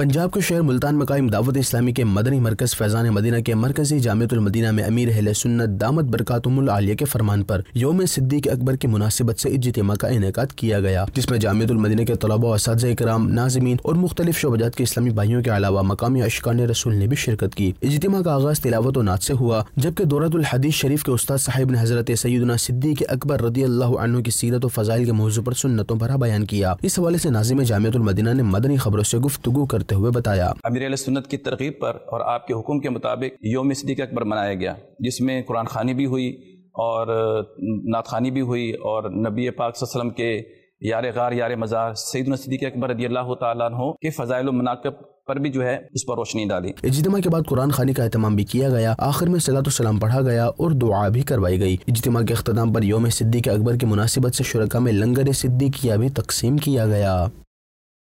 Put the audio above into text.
پنجاب کے شہر ملتان میں قائم دعوت اسلامی کے مدنی مرکز فیضان مدینہ کے مرکزی جامعۃ المدینہ میں امیر اہل سنت دامت برکاتہم العالیہ کے فرمان پر یوم صدیق اکبر کی مناسبت سے اجتماع کا انعقاد کیا گیا، جس میں جامعۃ المدینہ کے طلباء و اساتذہ کرام، ناظمین اور مختلف شعبات کے اسلامی بھائیوں کے علاوہ مقامی اشکان رسول نے بھی شرکت کی۔ اجتماع کا آغاز تلاوت و نعت سے ہوا، جبکہ دورۃ الحدیث شریف کے استاد صاحب نے حضرت سیدنا صدیق اکبر رضی اللہ عنہ کی سیرت و فضائل کے موضوع پر سنتوں بھرا بیان کیا۔ اس حوالے سے ناظم جامعۃ المدینہ نے مدنی خبروں سے گفتگو کرتے ہوئے بتایا، امیر اہل سنت کی ترغیب پر اور آپ کے حکم کے مطابق یوم صدیق اکبر منایا گیا، جس میں قرآن خوانی بھی ہوئی اور نعت خوانی بھی ہوئی، اور نبی پاک صلی اللہ علیہ وسلم کے یار غار یار مزار سیدنا صدیق اکبر رضی اللہ تعالیٰ عنہ کے فضائل و مناقب پر بھی جو ہے اس پر روشنی ڈالی۔ اجتماع کے بعد قرآن خوانی کا اہتمام بھی کیا گیا، آخر میں صلاۃ السلام پڑھا گیا اور دعا بھی کروائی گئی۔ اجتماع کے اختتام پر یوم صدیق اکبر کی مناسبت سے شرکاء میں لنگر صدیقیہ بھی تقسیم کیا گیا۔